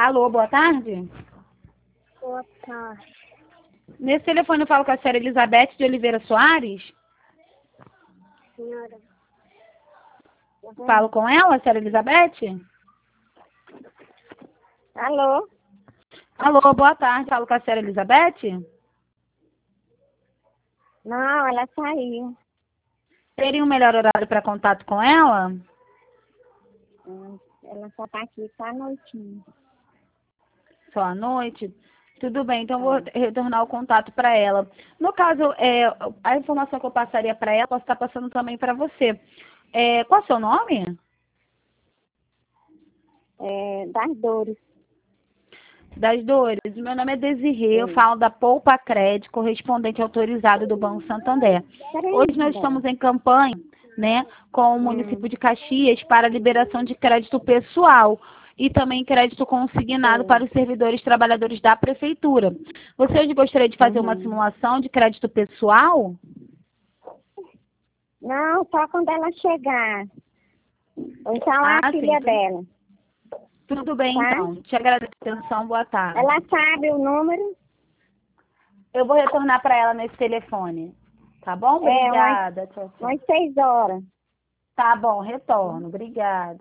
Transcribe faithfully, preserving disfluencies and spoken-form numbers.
Alô, boa tarde. Boa tarde. Nesse telefone eu falo com a senhora Elizabeth de Oliveira Soares. Senhora. Falo com ela, senhora Elizabeth? Alô? Alô, boa tarde. Falo com a senhora Elizabeth? Não, ela saiu. Teria um melhor horário para contato com ela? Hum, Ela só tá aqui só à noitinha. Só à noite? Tudo bem, então eu vou retornar o contato para ela. No caso, é, a informação que eu passaria para ela, posso estar passando também para você. É, qual é o seu nome? É, das dores. Das dores. Meu nome é Desirê, eu falo da Poupa Crédito, correspondente autorizado do Banco Santander. Hoje nós estamos em campanha, né, com o município de Caxias para a liberação de crédito pessoal e também crédito consignado Sim. para os servidores trabalhadores da prefeitura. Você hoje gostaria de fazer uma Uhum. simulação de crédito pessoal? Não, só quando ela chegar. Ou então Ah, a sim, filha tu- dela. tudo bem Tá? então. Te agradeço a atenção, boa tarde. Ela sabe o número? Eu vou retornar para ela nesse telefone. Tá bom? É, umas, Obrigada. Tchau, tchau. umas seis horas. Tá bom, retorno. Obrigada.